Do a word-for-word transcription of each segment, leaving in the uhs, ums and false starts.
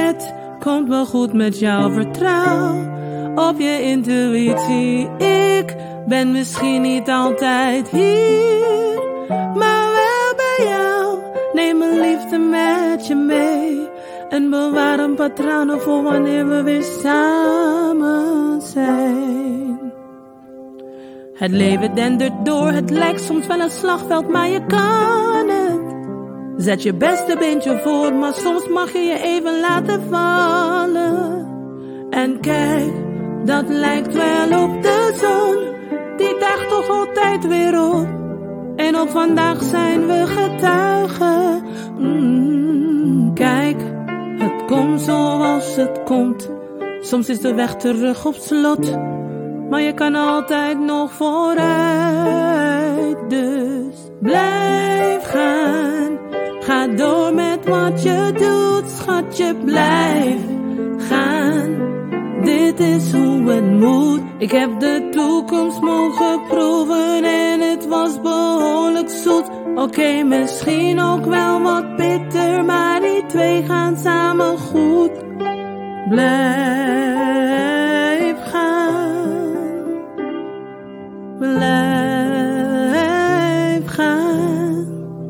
Het komt wel goed met jou, vertrouw op je intuïtie. Ik ben misschien niet altijd hier, maar wel bij jou. Neem mijn liefde met je mee en bewaar een patronen voor wanneer we weer samen zijn. Het leven dendert door, het lijkt soms wel een slagveld, maar je kan het. Zet je beste beentje voor, maar soms mag je je even laten vallen. En kijk, dat lijkt wel op de zon, die daagt toch altijd weer op. En op vandaag zijn we getuigen. Mm, kijk, het komt zoals het komt. Soms is de weg terug op slot, maar je kan altijd nog vooruit. Dus blijf gaan, ga door met wat je doet, schatje, blijf gaan. Dit is hoe het moet. Ik heb de toekomst mogen proeven en het was behoorlijk zoet. Oké, okay, misschien ook wel wat bitter, maar die twee gaan samen goed. Blijf gaan, blijf gaan.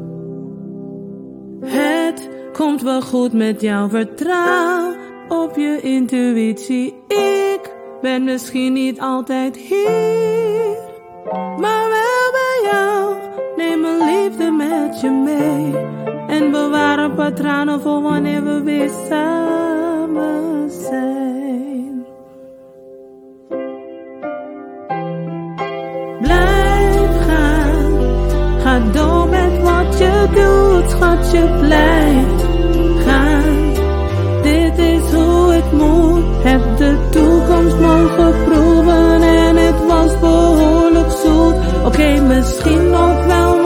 Het komt wel goed met jou, vertrouw op je intuïtie. Ik ben misschien niet altijd hier, maar wel bij jou. Neem mijn liefde met je mee en bewaar een patronen voor wanneer we weer samen zijn. Blijf gaan, ga door met wat je doet, schatje, blijf gaan. Dit is hoe het moet. Heb de toekomst mogen proeven en het was behoorlijk zoet. Oké, okay, misschien ook wel